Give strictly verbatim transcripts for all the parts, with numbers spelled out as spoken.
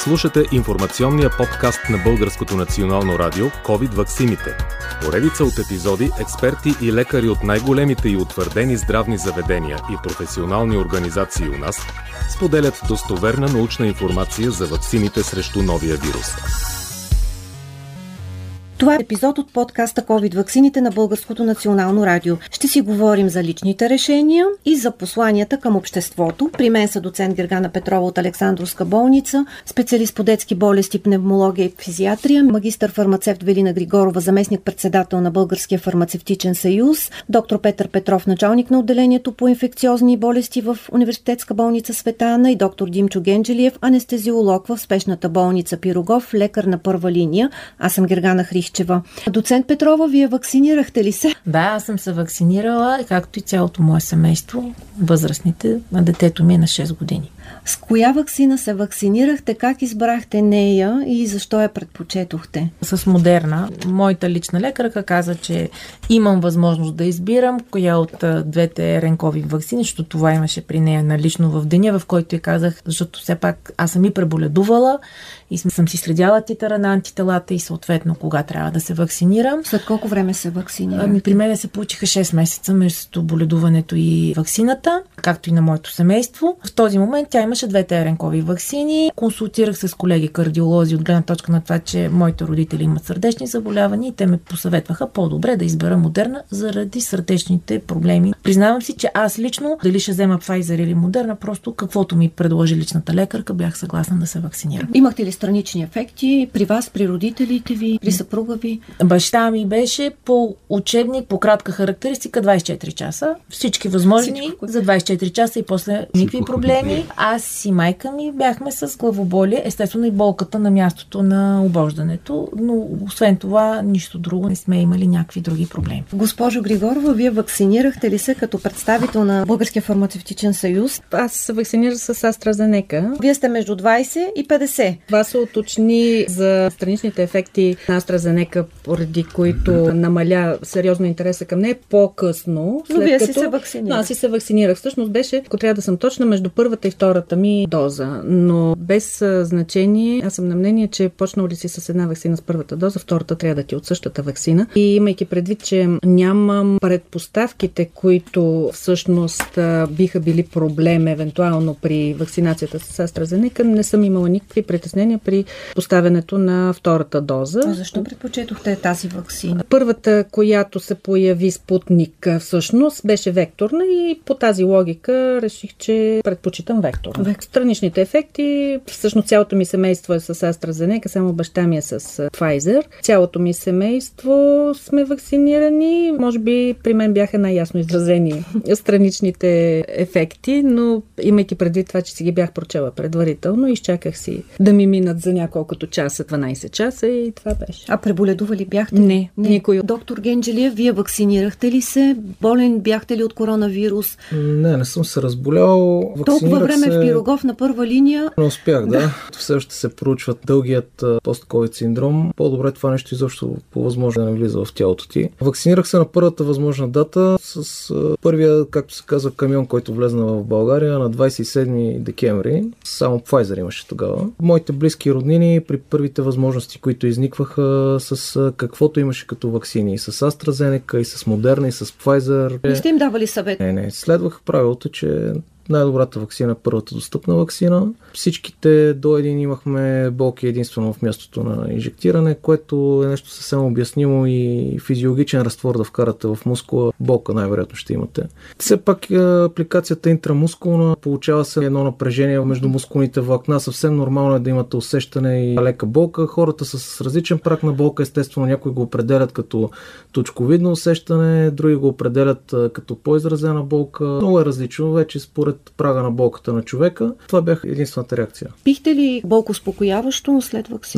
Слушате информационния подкаст на Българското национално радио COVID ваксините. Поредица от епизоди, експерти и лекари от най-големите и утвърдени здравни заведения и професионални организации у нас споделят достоверна научна информация за ваксините срещу новия вирус. Това е епизод от подкаста COVID ваксините на Българското национално радио. Ще си говорим за личните решения и за посланията към обществото. При мен са доцент Гергана Петрова от Александровска болница, специалист по детски болести, пневмология и фтизиатрия, магистър фармацевт Велина Григорова, заместник-председател на Българския фармацевтичен съюз, доктор Петър Петров, началник на отделението по инфекциозни болести в Университетска болница Света Ана, и доктор Димчо Генджелиев, анестезиолог в спешната болница Пирогов, лекар на първа линия. Аз съм Гергана Хрищева. Доцент Петрова, вие вакцинирахте ли се? Да, аз съм се вакцинирала, както и цялото мое семейство, възрастните, а детето ми е на шест години. С коя ваксина се вакцинирахте, как избрахте нея и защо я предпочетохте? С Модерна. Моята лична лекарка каза, че имам възможност да избирам коя от двете ренкови ваксини, защото това имаше при нея налично в деня, в който я казах, защото все пак аз съм и преболедувала и съм си следяла титъра на антителата и съответно кога трябва да се вакцинирам. След колко време се вакцинира? Ами, при мен се получиха шест месеца между боледуването и ваксината, както и на моето семейство. В този момент тя имаше двете ренкови ваксини. Консултирах се с колеги кардиолози от гледна точка на това, че моите родители имат сърдечни заболявания и те ме посъветваха по-добре да избера Модерна заради сърдечните проблеми. Признавам си, че аз лично, дали ще взема Pfizer или Модерна, просто каквото ми предложи личната лекарка, бях съгласна да се вакцинирам. Имахте ли странични ефекти при вас, при родителите ви, при съпруга ви? Баща ми беше по учебник, по кратка характеристика двайсет и четири часа. Всички възможни Всичко. за двайсет и четири часа и после никакви проблеми. Аз и майка ми бяхме с главоболие, естествено и болката на мястото на обождането, но освен това нищо друго, не сме имали някакви други проблеми. Госпожо Григорова, вие вакцинирахте ли се като представител на Българския фармацевтичен съюз? Аз се вакцинирах с AstraZeneca. Вие сте между двайсет и петдесет. Това се уточни за страничните ефекти на AstraZeneca, поради които намаля сериозно интереса към нея по-късно. Но вие като... си се вакцинирах. Аз си се вакцинирах. Всъщност беше, ако трябва да съм точна, между първата и втората ми доза. Но без значение, аз съм на мнение, че почнал ли си с една вакцина с първата доза, втората трябва да ти от същата вакцина. И имайки предвид, че нямам предпоставките, които всъщност биха били проблем евентуално при вакцинацията с AstraZeneca, не съм имала никакви притеснения при поставянето на втората доза. А защо предпочетохте тази вакцина? Първата, която се появи Спутник, всъщност беше векторна и по тази логика реших, че предпочитам векторна. Вектор. Страничните ефекти, всъщност цялото ми семейство е с AstraZeneca, само баща ми е с Pfizer. Цялото ми семейство сме вакцинирани. Може би при мен бяха най-ясно изразени страничните ефекти, но имайки предвид това, че си ги бях прочела предварително, изчаках си да ми минат за няколкото часа, дванайсет часа и това беше. А преболедували бяхте? Не, не. Никой. Доктор Генджелиев, вие вакцинирахте ли се? Болен бяхте ли от коронавирус? Не, не съм се разболял. Толкова време се... в Пирогов на първа линия? Не успях, да. Все още се проучват дългият пост-ковид синдром. По-добре това нещо изобщо по възможно да не влиза в тялото ти. Вакцинирах се на първата възможна дата с първия, както се казва, камион, който влезна в България на двайсет и седми декември. Само Pfizer имаше тогава. Моите близки роднини при първите възможности, които изникваха с каквото имаше като ваксини. И с AstraZeneca, и с Moderna, и с Pfizer. Не сте им давали съвет? Не, не. Следвах правилото, че най-добрата ваксина е първата достъпна ваксина. Всичките до един имахме болки единствено в мястото на инжектиране, което е нещо съвсем обяснимо и физиологичен разтвор да вкарате в мускула. Болка най-вероятно ще имате. Все пак апликацията интрамускулна, получава се едно напрежение между мускулните влакна. Съвсем нормално е да имате усещане и лека болка. Хората с различен праг на болка, естествено някои го определят като точковидно усещане, други го определят като по-изразена болка. Много е различно вече според прага на болката на човека. Това бяха единствената реакция. Пихте ли болко успокояващо след ваксина? Не.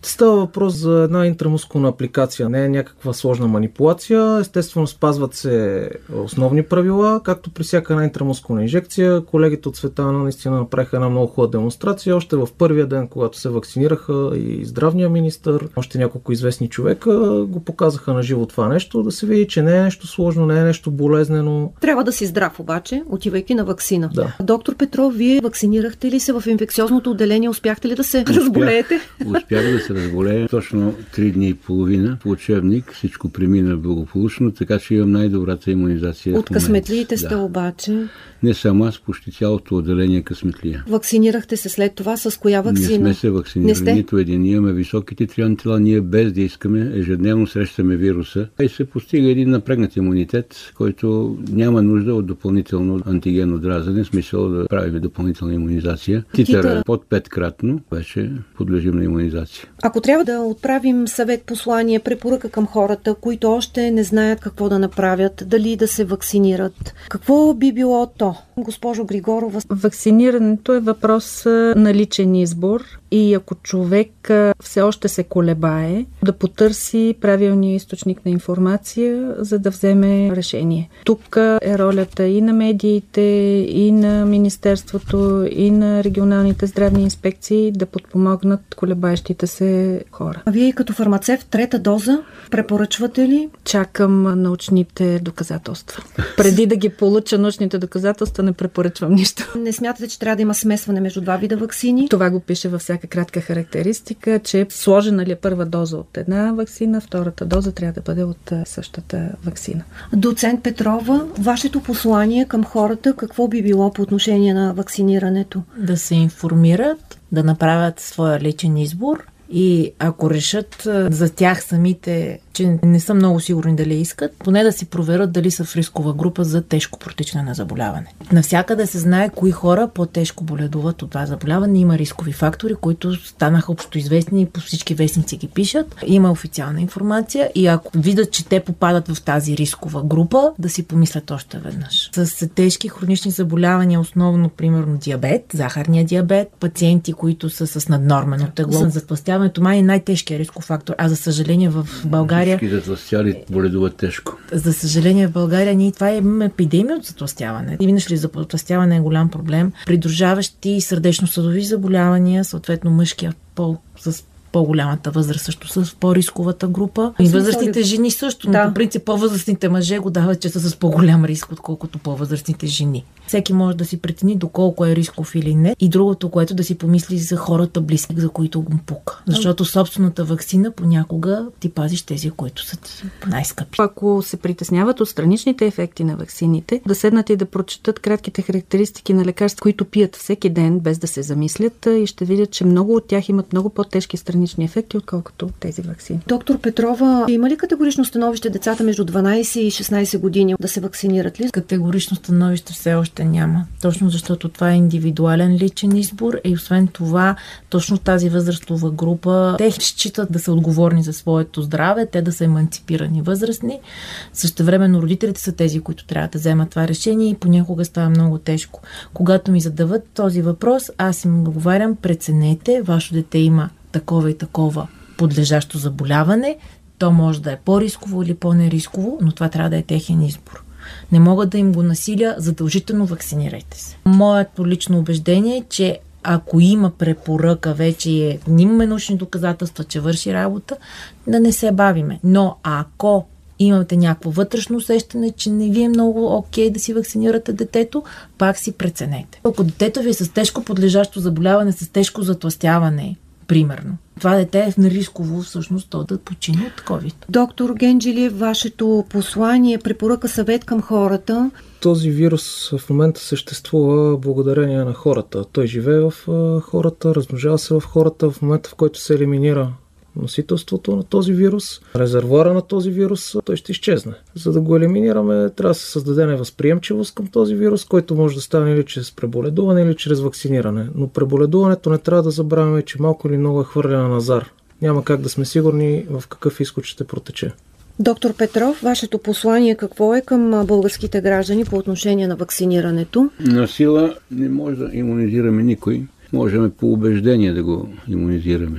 Става въпрос за една интрамускулна апликация, не е някаква сложна манипулация. Естествено спазват се основни правила, както при всяка една интрамускулна инжекция. Колегите от Светана наистина направиха една много хубава демонстрация. Още в първия ден, когато се вакцинираха, и здравния министър, още няколко известни човека го показаха на живо това нещо, да се види, че не е нещо сложно, не е нещо болезнено. Трябва да си здрав обаче, отивайки на ваксина. Да. Доктор Петров, вие вакцинирахте ли се в инфекциозното отделение? Успяхте ли да се Успях. разболеете? Успях да се разболея. Точно три дни и половина по учебник. Всичко премина благополучно, така че имам най-добрата имунизация. От късметлиите сте да. обаче. Не само аз, почти цялото отделение късметлия. Вакцинирахте се след това с коя вакцина? Не сме се вакцинирали, нито един. Ние имаме високите три антитела, ние без да искаме, ежедневно срещаме вируса и се постига един напрегнат имунитет, който няма нужда от допълнително антигенно дразане, смисъл да правим допълнителна имунизация. Титъра под петкратно вече подлежим на имунизация. Ако трябва да отправим съвет, послание, препоръка към хората, които още не знаят какво да направят, дали да се вакцинират, какво би било то? Госпожо Григорова. Вакцинирането е въпрос на личен избор и ако човек все още се колебае, да потърси правилния източник на информация, за да вземе решение. Тук е ролята и на медиите, и на Министерството, и на регионалните здравни инспекции да подпомогнат колебаещите се хора. А вие като фармацевт, трета доза, препоръчвате ли? Чакам научните доказателства. Преди да ги получа научните доказателства, не препоръчвам нищо. Не смятате, че трябва да има смесване между два вида ваксини? Това го пише във всяка кратка характеристика, че сложена ли е първа доза от една ваксина, втората доза трябва да бъде от същата ваксина. Доцент Петрова, вашето послание към хората какво би било по отношение на вакцинирането? Да се информират, да направят своя личен избор и ако решат за тях самите, че не са много сигурни дали искат, поне да си проверят дали са в рискова група за тежко протичане на заболяване. Навсякъде се знае кои хора по-тежко боледуват от това заболяване. Има рискови фактори, които станаха общоизвестни и по всички вестници ги пишат. Има официална информация и ако видят, че те попадат в тази рискова група, да си помислят още веднъж. С тежки хронични заболявания, основно, примерно диабет, захарния диабет, пациенти, които са с наднормено тегло, затлъстяването май е най-тежкият рисков фактор, а за съжаление в България всички затлъстяли боледуват тежко. За съжаление в България ние това имаме епидемия от затлъстяване. И винаги ли затлъстяване е голям проблем. Придружаващи сърдечно-съдови заболявания, съответно мъжкия пол с по-голямата възраст също са в по-рисковата група. И възрастните жени също, да. Но по принцип по-възрастните мъже го дават, че са с по-голям риск, отколкото по-възрастните жени. Всеки може да си прецени доколко е рисков или не. И другото, което да си помисли за хората близки, за които го пука. Защото собствената ваксина понякога ти пазиш тези, които са ти най-скъпи. Ако се притесняват от страничните ефекти на ваксините, да седнат и да прочетат кратките характеристики на лекарства, които пият всеки ден, без да се замислят, и ще видят, че много от тях имат много по-тежки странични ефекти, отколкото тези ваксини. Доктор Петрова, има ли категорично становище децата между дванайсет и шестнайсет години да се вакцинират ли? Категорично становище все още няма. Точно защото това е индивидуален личен избор и освен това, точно тази възрастова група, те считат да са отговорни за своето здраве, те да са еманципирани възрастни. Същевременно родителите са тези, които трябва да вземат това решение и понякога става много тежко. Когато ми задават този въпрос, аз им отговарям: преценете, вашето дете има такова и такова подлежащо заболяване, то може да е по-рисково или по-нерисково, но това трябва да е техен избор. Не мога да им го насиля, задължително вакцинирайте се. Моето лично убеждение е, че ако има препоръка, вече е, имаме научни доказателства, че върши работа, да не се бавиме. Но ако имате някакво вътрешно усещане, че не ви е много окей да си вакцинирате детето, пак си преценете. Ако детето ви е с тежко подлежащо заболяване, с тежко затлъстяване, примерно, това дете е в рисково всъщност то да почине от COVID. Доктор Генджелиев, вашето послание, препоръка, съвет към хората? Този вирус в момента съществува благодарение на хората. Той живее в хората, размножава се в хората. В момента, в който се елиминира носителството на този вирус, резервуара на този вирус, той ще изчезне. За да го елиминираме, трябва да се създаде невъзприемчивост към този вирус, който може да стане или чрез преболедуване, или чрез вакциниране. Но преболедуването не трябва да забравяме, че малко или много е хвърляне на назар. Няма как да сме сигурни в какъв изход ще протече. Доктор Петров, вашето послание какво е към българските граждани по отношение на вакцинирането? На сила не може да имунизираме никой. Можем по убеждение да го имунизираме.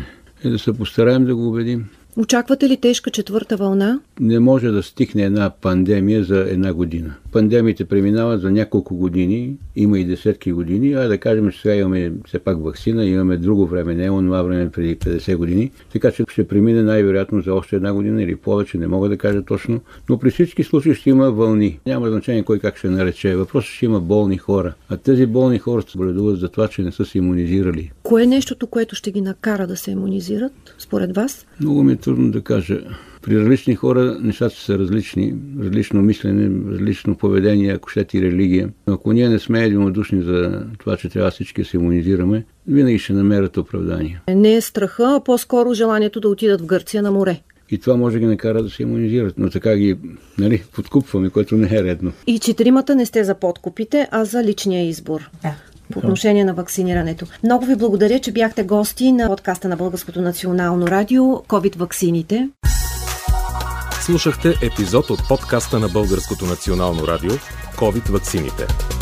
И да се постараем да го убедим. Очаквате ли тежка четвърта вълна? Не може да стигне една пандемия за една година. Пандемиите преминават за няколко години, има и десетки години, а да кажем, че сега имаме все пак ваксина, имаме друго време, не е онова време преди петдесет години, така че ще премине най-вероятно за още една година или повече, не мога да кажа точно, но при всички случаи ще има вълни. Няма значение кой как ще нарече. Въпросът ще има болни хора, а тези болни хора се боледуват за това, че не са се имунизирали. Кое е нещото, което ще ги накара да се имунизират, според вас? Много ми е трудно да кажа. При различни хора нещата са различни, различно мислене, различно поведение, ако щете и религия. Но ако ние не сме единодушни за това, че трябва всички да се имунизираме, винаги ще намерят оправдание. Не е страха, а по-скоро желанието да отидат в Гърция на море. И това може да ги накара да се имунизират, но така ги, нали, подкупваме, което не е редно. И четиримата не сте за подкупите, а за личния избор. Да. По отношение на вакцинирането. Много ви благодаря, че бяхте гости на подкаста на Българското национално радио COVID ваксините. Слушахте епизод от подкаста на Българското национално радио COVID ваксините.